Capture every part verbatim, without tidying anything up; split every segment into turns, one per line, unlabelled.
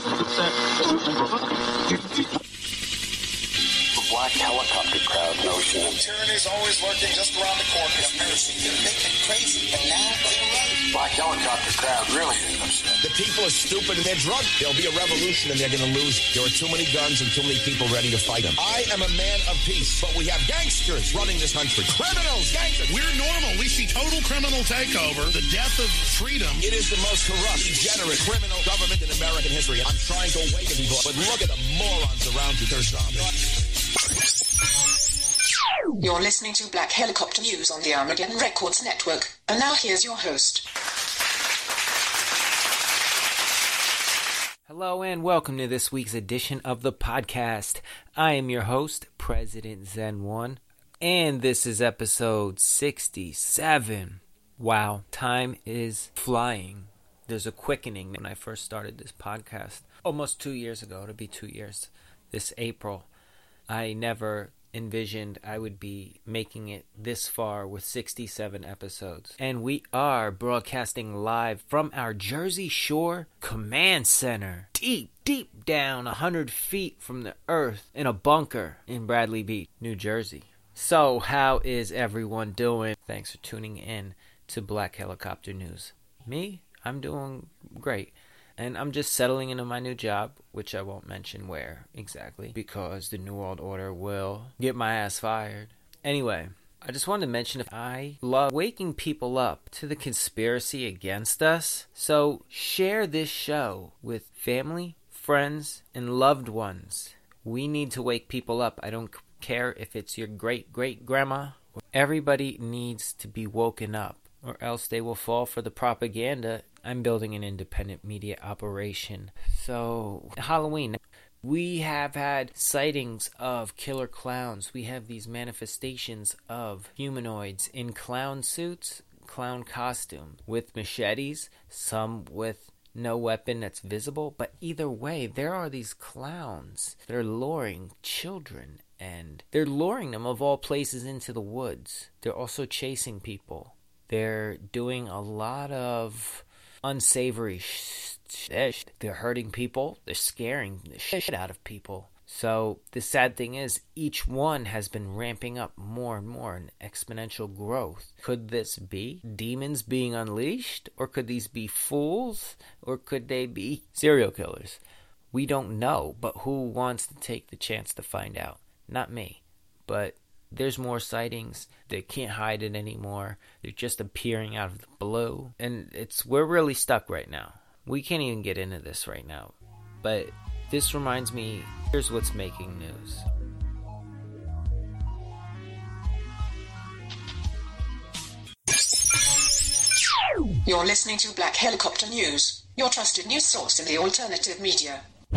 Black helicopter crowd notion.
Tyranny's always lurking just around the corner. Conspiracy. They've been crazy, but now they're right.
Black helicopter crowd really is upset.
The people are stupid and they're drunk. There'll be a revolution and they're going to lose. There are too many guns and too many people ready to fight them. I am a man of peace, but we have gangsters running this country. Criminals, gangsters.
We're normal. We see total criminal takeover, the death of freedom.
It is the most corrupt, degenerate, criminal government in American history. I'm trying to awaken people, but look at the morons around you. They're zombies.
You're listening to Black Helicopter News on the Armageddon Records Network. And now here's your host.
Hello and welcome to this week's edition of the podcast. I am your host, President Zen one, and this is episode sixty-seven. Wow, time is flying. There's a quickening. When I first started this podcast, almost two years ago, to be two years this April, I never envisioned I would be making it this far with sixty-seven episodes. And we are broadcasting live from our Jersey Shore Command Center, deep, deep down one hundred feet from the earth in a bunker in Bradley Beach, New Jersey. So, how is everyone doing? Thanks for tuning in to Black Helicopter News. Me? I'm doing great. And I'm just settling into my new job, which I won't mention where exactly, because the New World Order will get my ass fired. Anyway, I just wanted to mention if I love waking people up to the conspiracy against us. So share this show with family, friends, and loved ones. We need to wake people up. I don't care if it's your great-great-grandma. Everybody needs to be woken up, or else they will fall for the propaganda. I'm building an independent media operation. So, Halloween. We have had sightings of killer clowns. We have these manifestations of humanoids in clown suits, clown costumes, with machetes, some with no weapon that's visible. But either way, there are these clowns that are luring children, and they're luring them, of all places, into the woods. They're also chasing people. They're doing a lot of unsavory shit. They're hurting people. They're scaring the shit out of people. So the sad thing is, each one has been ramping up more and more in exponential growth. Could this be demons being unleashed? Or could these be fools? Or could they be serial killers? We don't know, but who wants to take the chance to find out? Not me. But there's more sightings. They can't hide it anymore. They're just appearing out of the blue. And it's we're really stuck right now. We can't even get into this right now. But this reminds me, here's what's making news.
You're listening to Black Helicopter News, your trusted news source in the alternative media.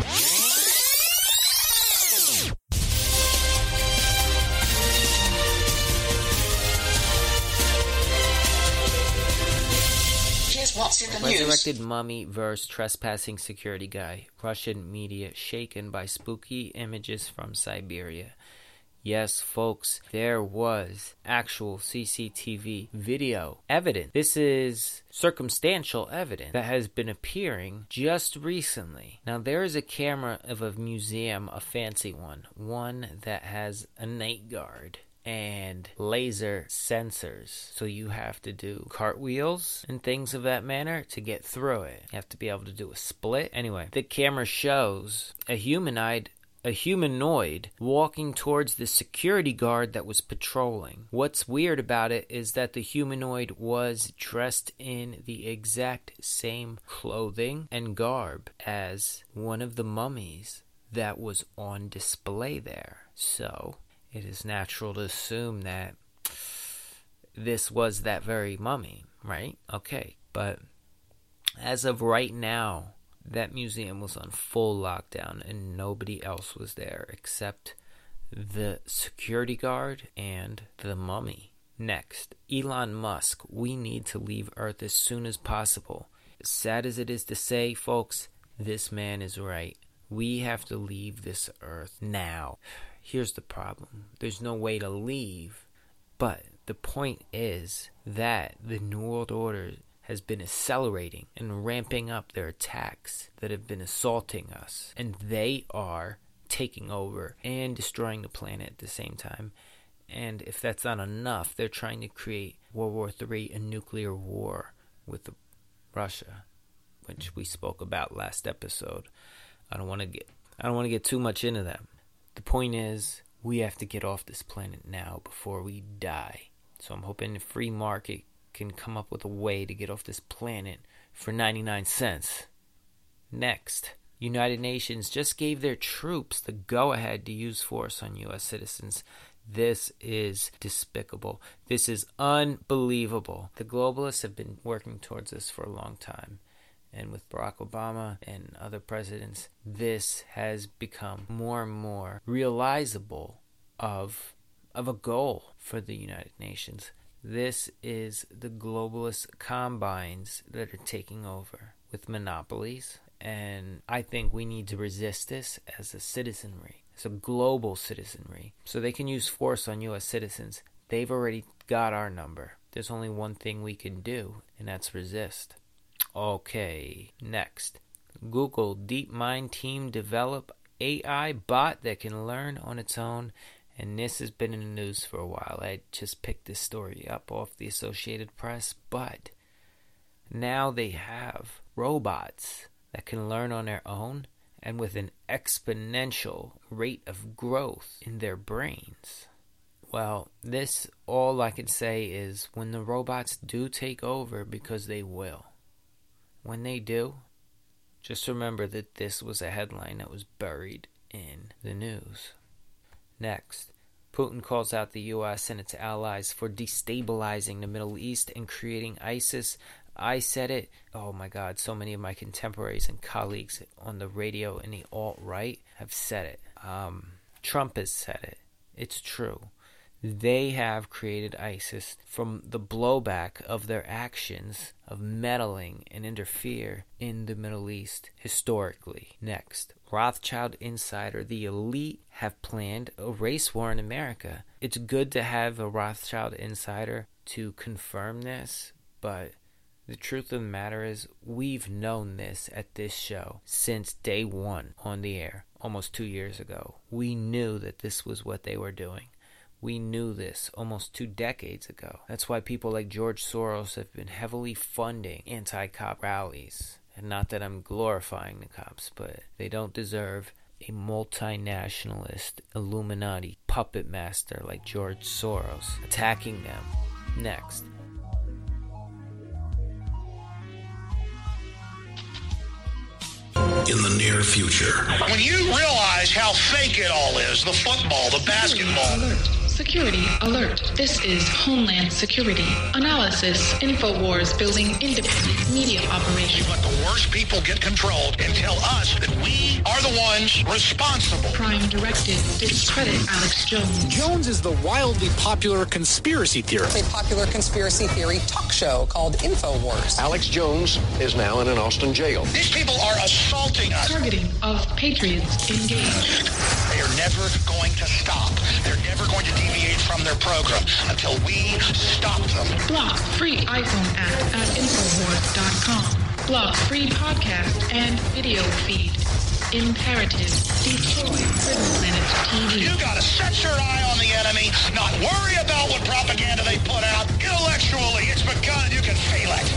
What's in the news?
Resurrected mummy versus trespassing security guy. Russian media shaken by spooky images from Siberia. Yes, folks, there was actual C C T V video evidence. This is circumstantial evidence that has been appearing just recently. Now, there is a camera of a museum, a fancy one, one that has a night guard and laser sensors. So you have to do cartwheels and things of that manner to get through it. You have to be able to do a split. Anyway, the camera shows a humanoid a humanoid walking towards the security guard that was patrolling. What's weird about it is that the humanoid was dressed in the exact same clothing and garb as one of the mummies that was on display there. So it is natural to assume that this was that very mummy, right? Okay, but as of right now, that museum was on full lockdown and nobody else was there except the security guard and the mummy. Next, Elon Musk. We need to leave Earth as soon as possible. As sad as it is to say, folks, this man is right. We have to leave this Earth now. Here's the problem. There's no way to leave. But the point is that the New World Order has been accelerating and ramping up their attacks that have been assaulting us. And they are taking over and destroying the planet at the same time. And if that's not enough, they're trying to create World War Three, a nuclear war with Russia, which we spoke about last episode. I don't want to get I don't want to get too much into that. The point is, we have to get off this planet now before we die. So I'm hoping the free market can come up with a way to get off this planet for ninety-nine cents. Next, United Nations just gave their troops the go-ahead to use force on U S citizens. This is despicable. This is unbelievable. The globalists have been working towards this for a long time. And with Barack Obama and other presidents, this has become more and more realizable of, of a goal for the United Nations. This is the globalist combines that are taking over with monopolies. And I think we need to resist this as a citizenry. It's a global citizenry. So they can use force on U S citizens. They've already got our number. There's only one thing we can do, and that's resist. Okay, next. Google DeepMind team develop A I bot that can learn on its own. And this has been in the news for a while. I just picked this story up off the Associated Press. But now they have robots that can learn on their own and with an exponential rate of growth in their brains. Well, this, all I can say is when the robots do take over, because they will, when they do, just remember that this was a headline that was buried in the news. Next, Putin calls out the U S and its allies for destabilizing the Middle East and creating ISIS. I said it. Oh my God, so many of my contemporaries and colleagues on the radio and the alt-right have said it. Um, Trump has said it. It's true. They have created ISIS from the blowback of their actions of meddling and interfere in the Middle East historically. Next, Rothschild insider, the elite have planned a race war in America. It's good to have a Rothschild insider to confirm this, but the truth of the matter is we've known this at this show since day one on the air, almost two years ago. We knew that this was what they were doing. We knew this almost two decades ago. That's why people like George Soros have been heavily funding anti-cop rallies. And not that I'm glorifying the cops, but they don't deserve a multinationalist Illuminati puppet master like George Soros attacking them. Next.
In the near future.
When you realize how fake it all is, the football, the basketball.
Alert. Security alert. This is Homeland Security. Analysis. InfoWars building independent media operations.
Let the worst people get control and tell us that we are the ones responsible.
Prime directive. Discredit Alex Jones.
Jones is the wildly popular conspiracy theorist.
A popular conspiracy theory talk show called InfoWars.
Alex Jones is now in an Austin jail.
These people are assaulting us.
Targeting of patriots engaged.
They are never going to stop. They're never going to deviate from their program until we stop them.
Block free iPhone app at Infowars dot com. Block free podcast and video feed. Imperative. Destroy Prison Planet T V.
You gotta set your eye on the enemy, not worry about what propaganda they put out. Intellectually, it's begun. You can feel it.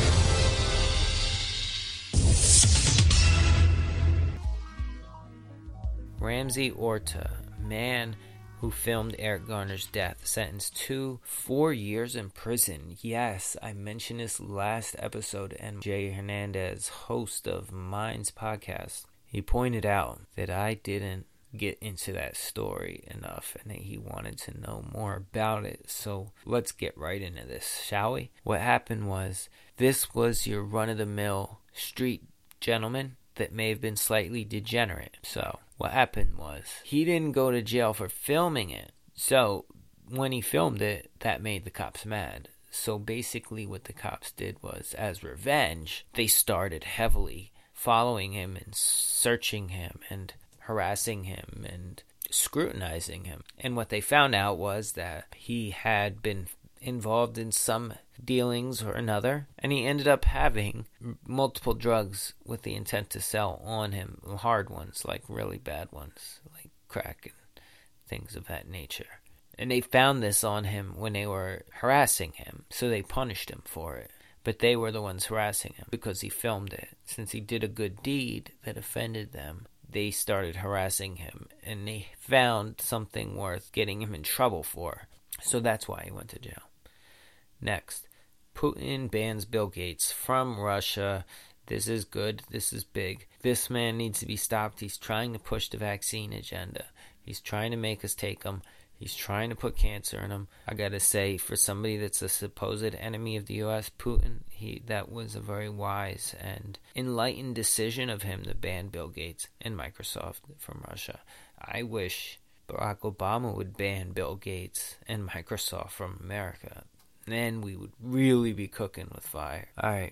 Ramsey Orta, man who filmed Eric Garner's death, sentenced to four years in prison. Yes, I mentioned this last episode, and Jay Hernandez, host of Minds podcast, he pointed out that I didn't get into that story enough and that he wanted to know more about it. So let's get right into this, shall we? What happened was, this was your run-of-the-mill street gentleman that may have been slightly degenerate. So what happened was, he didn't go to jail for filming it. So when he filmed it, that made the cops mad. So basically what the cops did was, as revenge, they started heavily following him and searching him and harassing him and scrutinizing him. And what they found out was that he had been involved in some dealings or another, and he ended up having multiple drugs with the intent to sell on him, hard ones, like really bad ones, like crack and things of that nature. And they found this on him when they were harassing him, so they punished him for it. But they were the ones harassing him because he filmed it. Since he did a good deed that offended them, they started harassing him, and they found something worth getting him in trouble for. So that's why he went to jail. Next, Putin bans Bill Gates from Russia. This is good. This is big. This man needs to be stopped. He's trying to push the vaccine agenda. He's trying to make us take them. He's trying to put cancer in them. I gotta say, for somebody that's a supposed enemy of the U S, Putin, he that was a very wise and enlightened decision of him to ban Bill Gates and Microsoft from Russia. I wish Barack Obama would ban Bill Gates and Microsoft from America. Then we would really be cooking with fire. Alright.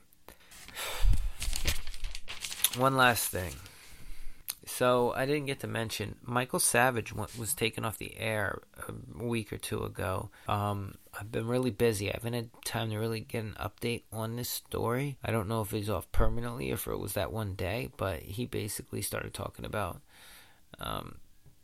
One last thing. So, I didn't get to mention, Michael Savage was taken off the air a week or two ago. Um, I've been really busy. I haven't had time to really get an update on this story. I don't know if he's off permanently or if it was that one day, but he basically started talking about um,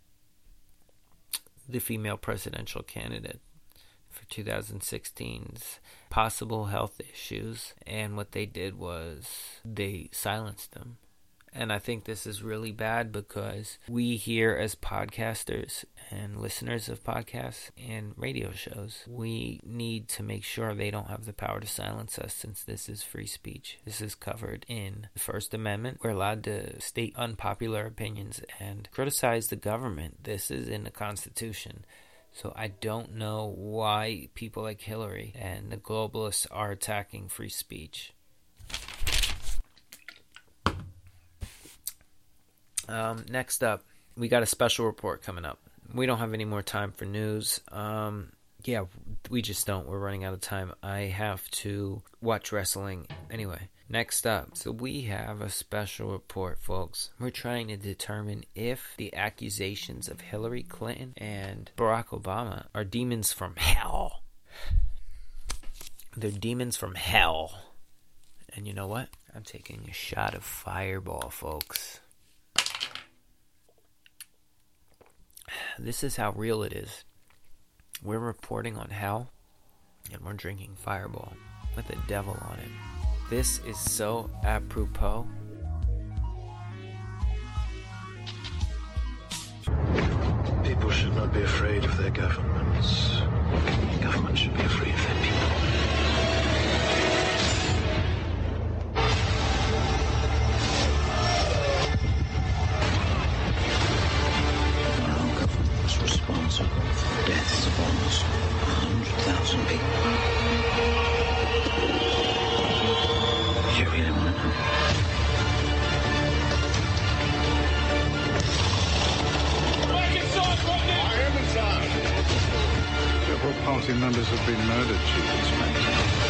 the female presidential candidate for two thousand sixteen's possible health issues, and what they did was they silenced him. And I think this is really bad because we here as podcasters and listeners of podcasts and radio shows, we need to make sure they don't have the power to silence us, since this is free speech. This is covered in the First Amendment. We're allowed to state unpopular opinions and criticize the government. This is in the Constitution. So I don't know why people like Hillary and the globalists are attacking free speech. Um, next up, we got a special report coming up. We don't have any more time for news. Um, yeah, we just don't. We're running out of time. I have to watch wrestling. Anyway, next up. So we have a special report, folks. We're trying to determine if the accusations of Hillary Clinton and Barack Obama are demons from hell. They're demons from hell. And you know what? I'm taking a shot of Fireball, folks. This is how real it is. We're reporting on hell, and we're drinking Fireball with the devil on it. This is so apropos.
People should not be afraid of their governments. Governments should be afraid of their people. Responsible for the deaths of almost one hundred thousand people. You really want to know?
I am in charge.
Several party members have been murdered, Chief Inspector.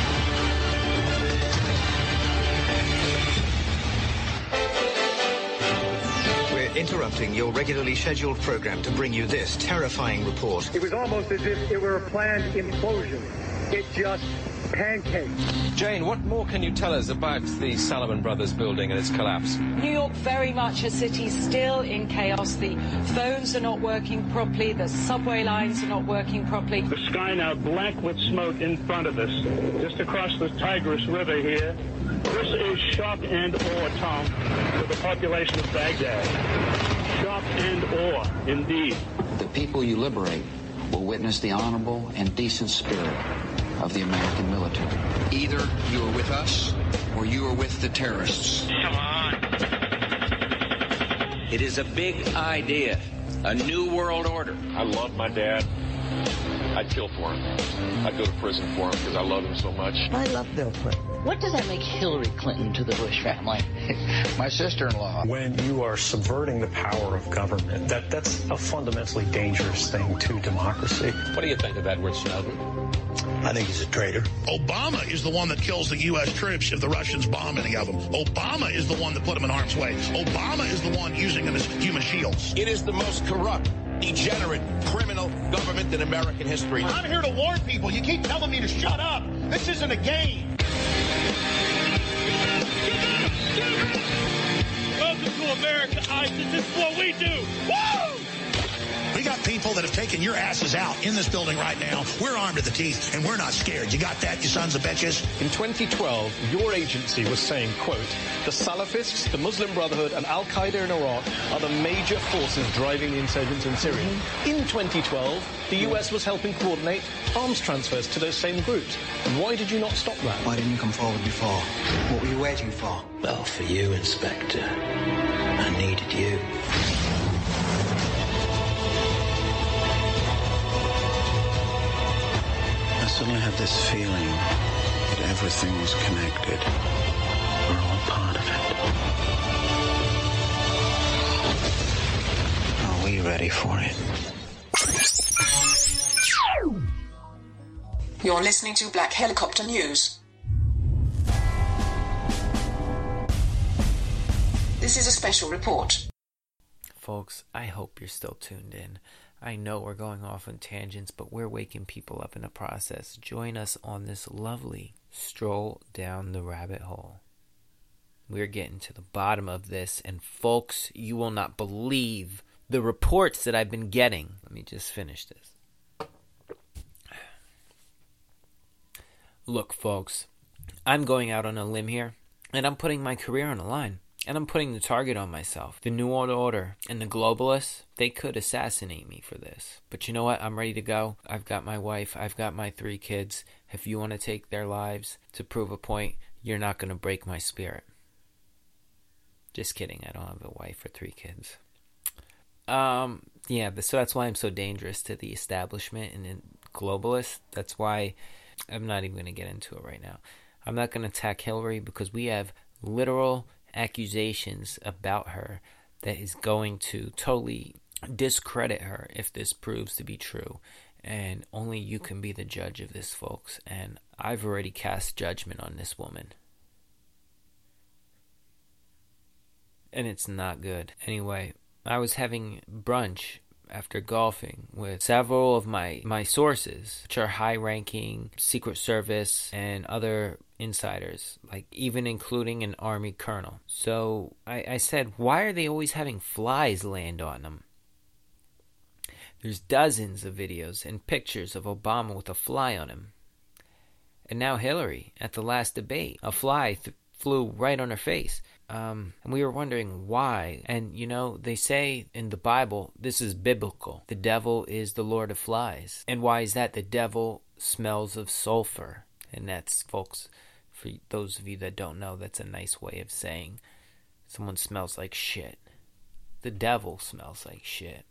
Interrupting your regularly scheduled program to bring you this terrifying report.
It was almost as if it were a planned implosion. It just pancaked.
Jane, what more can you tell us about the Salomon Brothers building and its collapse?
New York, very much a city still in chaos. The phones are not working properly. The subway lines are not working properly.
The sky now black with smoke in front of us. Just across the Tigris River here. This is shock and awe, Tom, to the population of Baghdad. Shock and awe, indeed.
The people you liberate will witness the honorable and decent spirit of the American military.
Either you are with us or you are with the terrorists.
Come on.
It is a big idea, a new world order.
I love my dad. I'd kill for him. I'd go to prison for him because I love him so much.
I love Bill Clinton.
What does that make Hillary Clinton to the Bush family?
My sister-in-law.
When you are subverting the power of government, that, that's a fundamentally dangerous thing to democracy.
What do you think of Edward Snowden?
I think he's a traitor.
Obama is the one that kills the U S troops if the Russians bomb any of them. Obama is the one that put them in harm's way. Obama is the one using them as human shields.
It is the most corrupt
degenerate, criminal government in American history.
I'm here to warn people. You keep telling me to shut up. This isn't a game.
Welcome to America, ISIS. This is what we do. Woo!
We got people that have taken your asses out in this building right now. We're armed to the teeth, and we're not scared. You got that, you sons of bitches?
In twenty twelve, your agency was saying, quote, the Salafists, the Muslim Brotherhood, and Al-Qaeda in Iraq are the major forces driving the insurgents in Syria. Mm-hmm. In twenty twelve, the U S was helping coordinate arms transfers to those same groups. Why did you not stop that?
Why didn't you come forward before? What were you waiting for?
Well, for you, Inspector. I needed you. I suddenly had this feeling that everything was connected. We're all part of it. Are we ready for it?
You're listening to Black Helicopter News. This is a special report.
Folks, I hope you're still tuned in. I know we're going off on tangents, but we're waking people up in the process. Join us on this lovely stroll down the rabbit hole. We're getting to the bottom of this, and folks, you will not believe the reports that I've been getting. Let me just finish this. Look, folks, I'm going out on a limb here, and I'm putting my career on the line. And I'm putting the target on myself. The New World Order and the globalists, they could assassinate me for this. But you know what? I'm ready to go. I've got my wife. I've got my three kids. If you want to take their lives to prove a point, you're not going to break my spirit. Just kidding. I don't have a wife or three kids. Um, yeah, so that's why I'm so dangerous to the establishment and the globalists. That's why I'm not even going to get into it right now. I'm not going to attack Hillary because we have literal accusations about her that is going to totally discredit her if this proves to be true. And only you can be the judge of this, folks. And I've already cast judgment on this woman. And it's not good. Anyway, I was having brunch after golfing with several of my, my sources, which are high-ranking Secret Service and other insiders, like even including an Army colonel. So I, I said, why are they always having flies land on them? There's dozens of videos and pictures of Obama with a fly on him. And now Hillary, at the last debate, a fly th- flew right on her face. Um, and we were wondering why. And, you know, they say in the Bible, this is biblical. The devil is the Lord of Flies. And why is that? The devil smells of sulfur. And that's, folks, for those of you that don't know, that's a nice way of saying someone smells like shit. The devil smells like shit.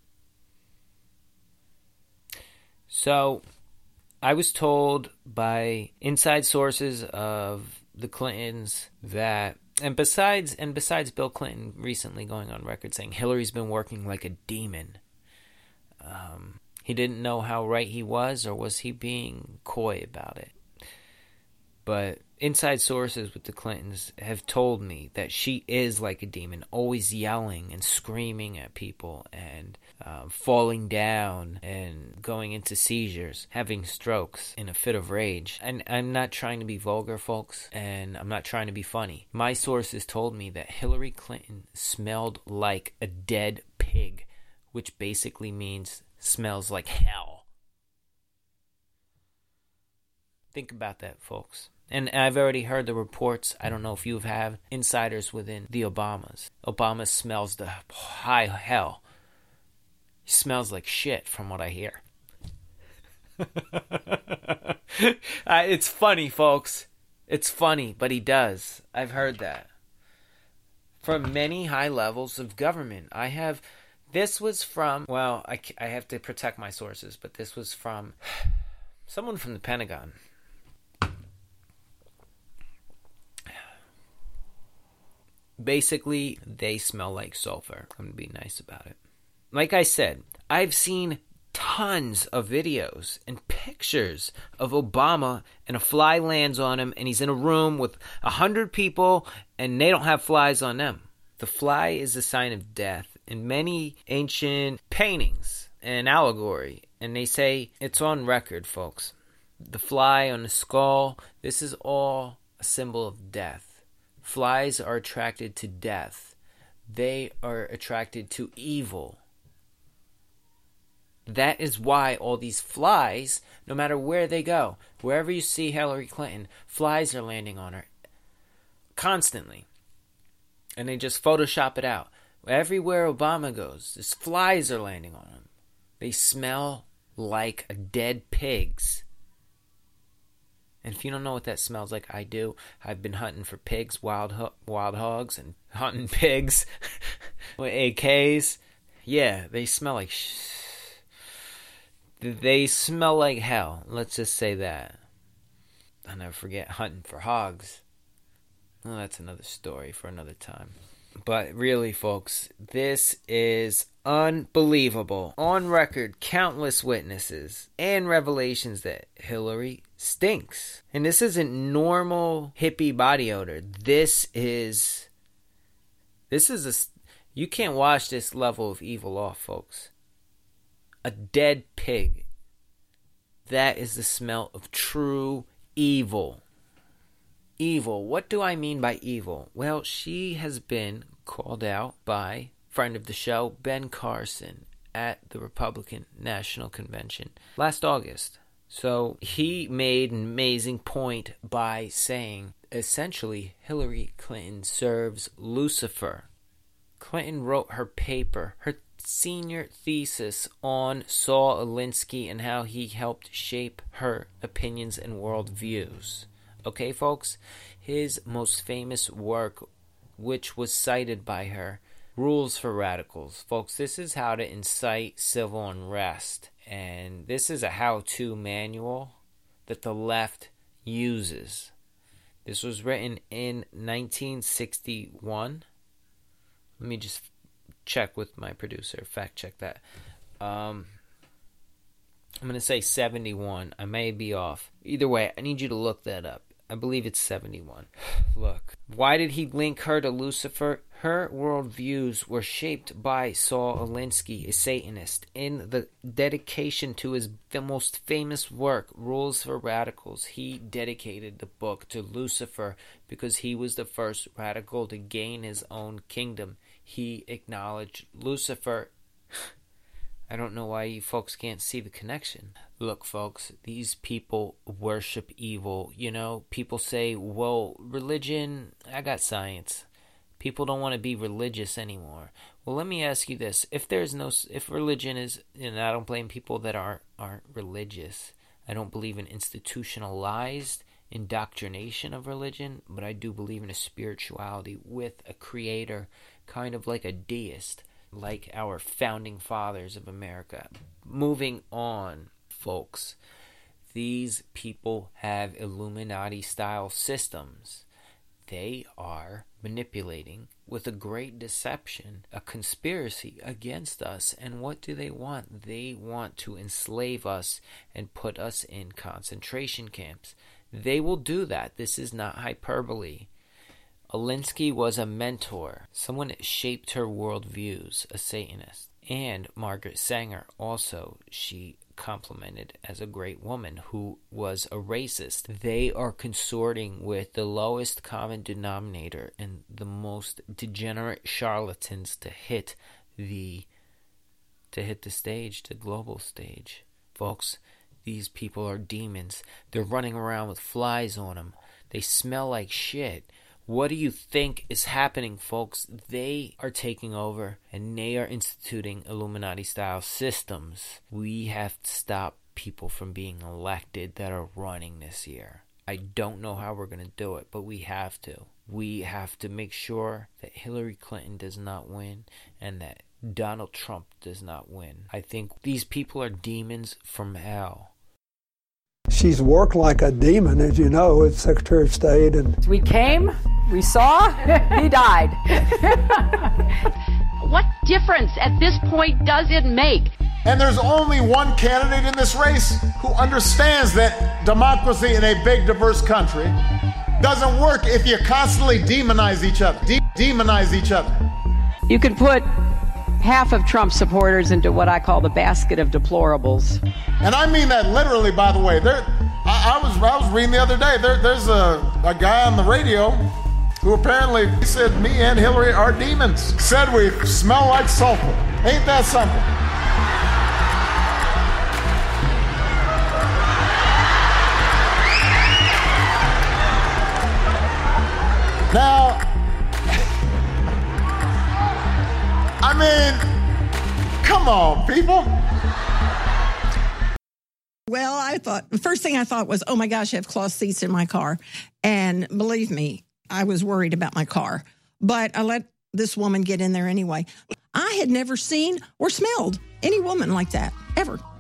So, I was told by inside sources of the Clintons that, and besides and besides Bill Clinton recently going on record saying Hillary's been working like a demon. Um, he didn't know how right he was, or was he being coy about it? But inside sources with the Clintons have told me that she is like a demon, always yelling and screaming at people and um, falling down and going into seizures, having strokes in a fit of rage. And I'm not trying to be vulgar, folks, and I'm not trying to be funny. My sources told me that Hillary Clinton smelled like a dead pig, which basically means smells like hell. Think about that, folks. And I've already heard the reports. I don't know if you have insiders within the Obamas. Obama smells the high hell. He smells like shit, from what I hear. uh, it's funny, folks. It's funny, but he does. I've heard that. From many high levels of government. I have... This was from... Well, I, I have to protect my sources, but this was from someone from the Pentagon. Basically, they smell like sulfur. I'm going to be nice about it. Like I said, I've seen tons of videos and pictures of Obama, and a fly lands on him, and he's in a room with a hundred people, and they don't have flies on them. The fly is a sign of death. In many ancient paintings, an allegory, and they say it's on record, folks. The fly on the skull, this is all a symbol of death. Flies are attracted to death. They are attracted to evil. That is why all these flies, no matter where they go, wherever you see Hillary Clinton, flies are landing on her constantly. And they just Photoshop it out. Everywhere Obama goes, these flies are landing on him. They smell like dead pigs. And if you don't know what that smells like, I do. I've been hunting for pigs, wild ho- wild hogs, and hunting pigs with A Ks. Yeah, they smell like sh- They smell like hell. Let's just say that. I'll never forget hunting for hogs. Well, that's another story for another time. But really, folks, this is unbelievable. On record, countless witnesses and revelations that Hillary stinks. And this isn't normal hippie body odor. This is... This is a... You can't wash this level of evil off, folks. A dead pig. That is the smell of true evil. Evil. What do I mean by evil? Well, she has been called out by friend of the show, Ben Carson, at the Republican National Convention last August. So he made an amazing point by saying, essentially, Hillary Clinton serves Lucifer. Clinton wrote her paper, her senior thesis on Saul Alinsky and how he helped shape her opinions and worldviews. Okay, folks? His most famous work, which was cited by her, Rules for Radicals. Folks, this is how to incite civil unrest. And this is a how-to manual that the left uses. This was written in nineteen sixty-one. Let me just check with my producer, fact check that. Um, I'm going to say seventy-one. I may be off. Either way, I need you to look that up. I believe it's seventy-one. Look, why did he link her to Lucifer? Her worldviews were shaped by Saul Alinsky, a Satanist. In the dedication to his most famous work, Rules for Radicals, he dedicated the book to Lucifer because he was the first radical to gain his own kingdom. He acknowledged Lucifer. I don't know why you folks can't see the connection. Look, folks, these people worship evil. You know, people say, well, religion, I got science. People don't want to be religious anymore. Well, let me ask you this. If there's no, if religion is, and I don't blame people that aren't, aren't religious. I don't believe in institutionalized indoctrination of religion, but I do believe in a spirituality with a creator, kind of like a deist, like our founding fathers of America. Moving on, folks. These people have Illuminati-style systems. They are manipulating with a great deception, a conspiracy against us. And what do they want? They want to enslave us and put us in concentration camps. They will do that. This is not hyperbole. Alinsky was a mentor, someone that shaped her worldviews, a Satanist. And Margaret Sanger also, she complimented as a great woman who was a racist. They are consorting with the lowest common denominator and the most degenerate charlatans to hit the to hit the stage, the global stage. Folks, these people are demons. They're running around with flies on them. They smell like shit. What do you think is happening, folks? They are taking over and they are instituting Illuminati-style systems. We have to stop people from being elected that are running this year. I don't know how we're going to do it, but we have to. We have to make sure that Hillary Clinton does not win and that Donald Trump does not win. I think these people are demons from hell.
She's worked like a demon, as you know, as Secretary of State. And
we came, we saw, he died.
What difference at this point does it make?
And there's only one candidate in this race who understands that democracy in a big, diverse country doesn't work if you constantly demonize each other. De- demonize each other.
You could put
half of Trump supporters into what I call the basket of deplorables.
And I mean that literally, by the way. There, I, I was I was reading the other day, there, there's a, a guy on the radio who apparently said me and Hillary are demons. Said we smell like sulfur. Ain't that something? Now, I mean, come on, people.
Well, I thought, the first thing I thought was, oh my gosh, I have cloth seats in my car. And believe me, I was worried about my car. But I let this woman get in there anyway. I had never seen or smelled any woman like that, ever.